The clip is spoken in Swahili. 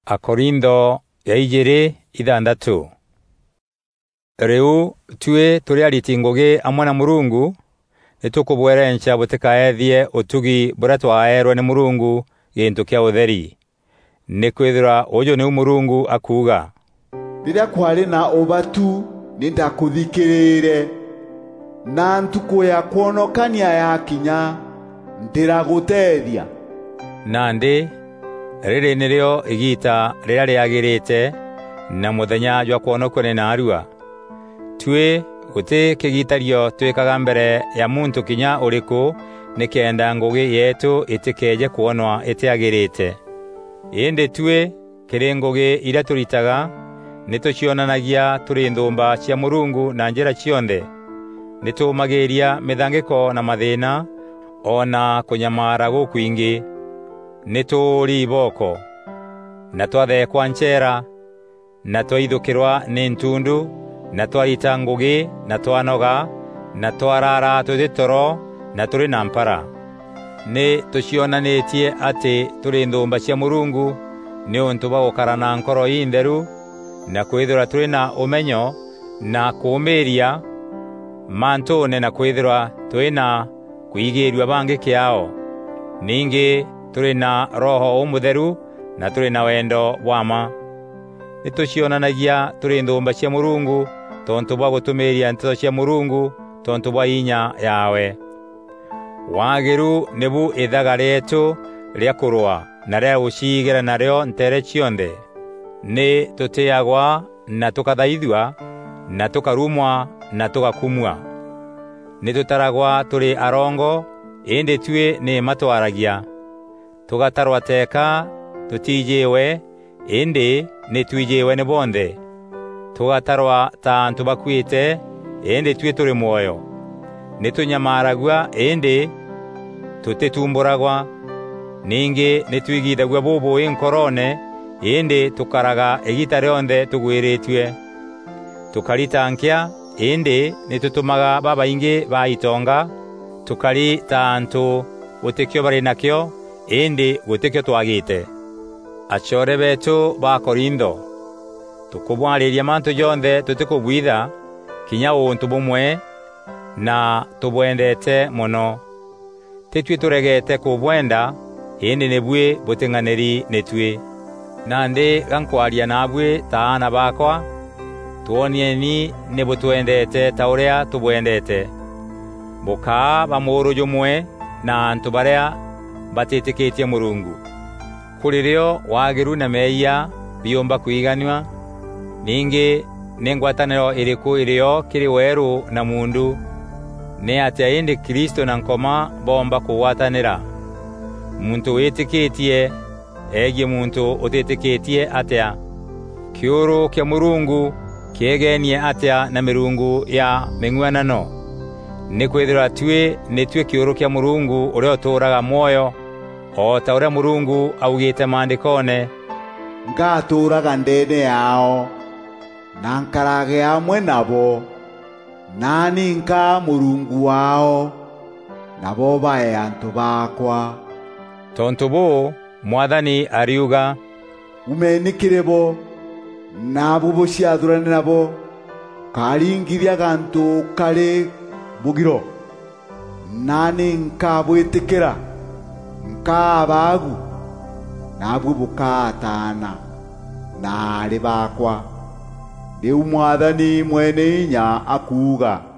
Akorintho ya ijiri ithandatu. Riu tue turi ariti ngugi amwe na Murungu nitukubwerencha butikaethie utugi buria twaerwe ni Murungu gintu kia utheri. Nikwithira uyu ni Murungu akuga, riria kwari na ubatu nindakuthikirire, na ntuku ya kuonokania yakinya ndiragutethia. Nandi riri nirio igita riria riagirite na muthenya jwa kuonokwo ni narua. Tue guti kigitario twikaga mbere ya muntu kinya uriku nikenda ngugi yetu itikeje kuonwa itiagirite. Inde tue kiri ngugi ira turitaga nitucionanagia turi nthumba cia Murungu na njira cionthe. Nitumagiria mithangiko na mathina ona kunyamara gukwingi. Nituri iboko na twathekwa nchera na twaithukirwa ni ntundu na twarita ngugi na twanoga na twarara tutitoro na turi na mpara. Ni tucionanitie ati turi nthumba cia Murungu ni untu wa gukarana nkoro intheru na kwithira turi na umenyo na kuumiria mantune na kwithira turi na kuigirwa bangi kiao. Ningi turi na roho umutheru na turi na wendo wama. Nitucionanagia turi nthumba cia Murungu tontu bwa gutumiria nteto cia Murungu tontu bwa inya yawe. Wagiru nebu ithaga rietu ria kurwa na ria ucigira nario ntere cionthe. Ni tutiagwa na tukathaithwa na tukarumwa na tugakumwa. Ni tutaragwa turi arongo indi tue ni matwaragia. Tugatarwa teka tutijiwe indi ni tuijiwe ni bonthe. Tugatarwa ta antu bakwite indi tue turi muoyo. Nitunyamaragwa indi tutitumburagwa. Ningi nituigithagwa bubu inkorone indi tukaraga igita rionthe tugwiritwe. Tukaritankia indi nitutumaga baba ingi ba itonga. Tukari ta antu utikyo bari nakyo indi gutikyo twagite. Achore betu ba Korintho, tukubwariria mantu yonthe tutikubwitha kinya untu bumwe na tubwendete muno. Titwe turegete kubwenda indi nebwe butinganeri netwe. Nandi gankwaria nabwe taana bakwa tuonieni nebutwendete taurea tubwendete. Buka bamuru jumwe na antu baria batitikitie Murungu. Kuririo wagiru na meia biomba kuiganwa. Ningi nengwataniro iriku irio kiri weru na mundu. Ne atia indi Kristo na nkoma bomba kuwatanira. Muntu witikitie egi muntu utitikitie atia. Kiuru kia Murungu kiegenie atia na mirungu ya mengwanano. Nikwithira tue nitwe kiuru kia Murungu urio turaga moyo o ta uria Murungu augite mandikone, ngaturaga ndene yao na nkarage amwe nabo, nani nka Murungu wao nabo bae antu bakwa. Tontu bu Mwathani ariuga, umenikire bo nabo bociathurane nabo karingiria gantu kari bugiro, nani nkabwitikira nkabagu nabwo bukatana na ari bakwa. Riu Mwathani mwene inya akuga,